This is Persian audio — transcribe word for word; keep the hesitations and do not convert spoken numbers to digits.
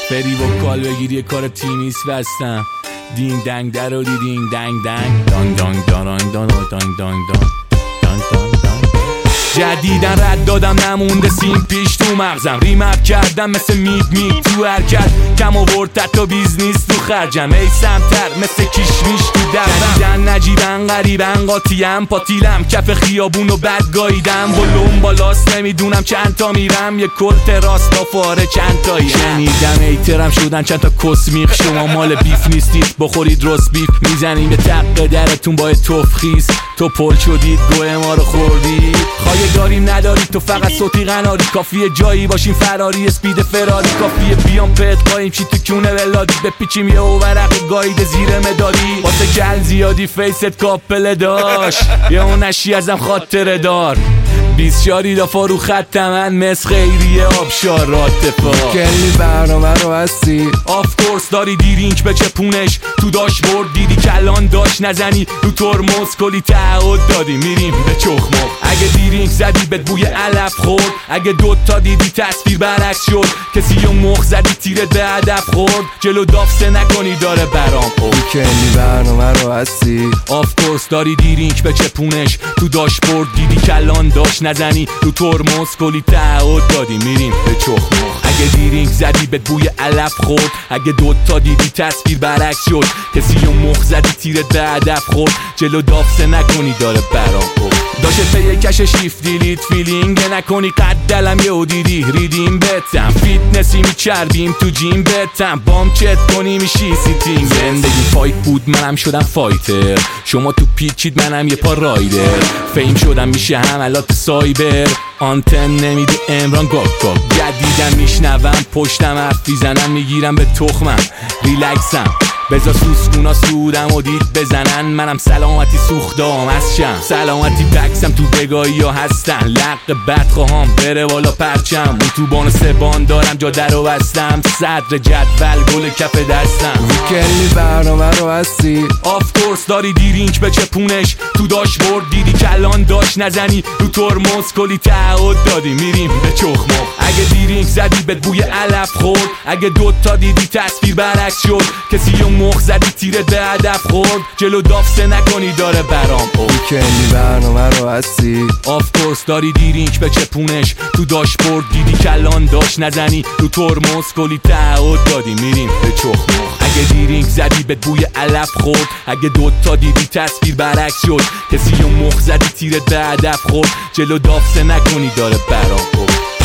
فری و کال بگیری کار تیمیس بستم. دینگ دنگ در و دیدینگ دنگ دنگ دان دان دان دان دان دان دان دان. جدیدن رد دادم نمونده سیم پیش تو مغزم. ریمپ کردم مثل میگ میگ تو حرکت، کم آورد تا بیزنیس تو خرجم. ای سمتر مثل کشمیش تو دردم. جدیدن نجیبن غریبن قاطیم پاتیلم کف خیابون و بد گاییدم. ولوم بالاست نمیدونم چند تا میرم، یه کلت راستا فاره چند تایی. شنیدم ایترم شدن چند تا کسمیخ، شما مال بیف نیستید بخورید روست بیف. میزنیم به تق درتون با توفخیز، تو پل شدید گوه ما رو خوردید. خواهی داریم نداری تو فقط صوتی قناری، کافیه جایی باشیم فراری اسپید فراری. کافیه بیام پت قایم چی تو کونه ولادی، بپیچیم یه اوورق گاید زیر مداری. واسه گل زیادی فیست کاپل داشت، یه اونشی ازم خاطره دار. بیس شاری دافا رو خط من مثل خیریه آبشار راتفا. کلی برنامه رو هستی آف کورس داری دیرینک به چپونش تو داشبورد. دیدی کلان داشت نزنی رو ترمز، کلی تعهد دادی میریم به چخمق. اگه دیرینک زدی بهت بوی علف خورد، اگه دوتا دیدی تصویر برعکس شد. کسی یه مخ زدی تیرت به هدف خورد، جلو دافسه نکنی داره برام. کلی برنامه رو هستی آف کورس داری دیرینک به چپونش تو داشبورد. دیدی کلان داشت نزنی رو ترمز، کلی تعهد دادی میریم به چخمق. اگه دیرینک زدی بهت بوی علف خورد، اگه دوتا دیدی تصویر برعکس شد. کسی یه مخ زدی تیرت به هدف خورد، جلو دافسه نکنی داره برام. داشت پی کش شیف دیلیت فیلینگ نکنی قد دلم یه دیدی ریدیم بتم. فیتنسی میچربیم تو جیم بتم، بام چت کنی میشی سیتینگ. زندگی فایت بود منم شدم فایتر، شما تو پیچید منم یه پا رایدر. فیم شدم میشه حملات سایبر، آنتن نمیدی امران گاگ گاگ. جدیدم میشنوم پشتم حرف میزنم، میگیرم به تخمم ریلکسم. بزا سوسکونا سودم و دید بزنن، منم سلامتی سوختام از شم. سلامتی بکسم تو بگاهی ها هستن، لق بدخواهام بره والا پرچم. اون تو بان سبان دارم جا در و بستم، صدر جدول گل کف دستم. کلی برنامه رو هستی آف کورس داری دیرینک به چپونش تو داشبورد. دیدی کلان داشت نزنی رو ترمز، کلی تعهد دادی میریم به چخمق. اگه دیرینک زدی بهت بوی علف خورد، اگه دوتا دیدی تصویر برعکس شد. کسی یه مخ زدی تیرت به هدف خورد، جلو دافسه نکنی داره برام. کلی برنامه رو هستی آف کورس داری دیرینک به چپونش تو داشبورد. دیدی کلان داشت نزنی رو ترمز، کلی تعهد دادی میریم به چخمق. اگه دیرینک زدی بهت بوی علف خورد، اگه دوتا دیدی تصویر برعکس شد. کسی یه مخ زدی تیرت به هدف خورد، جلو دافسه نکنی داره برام.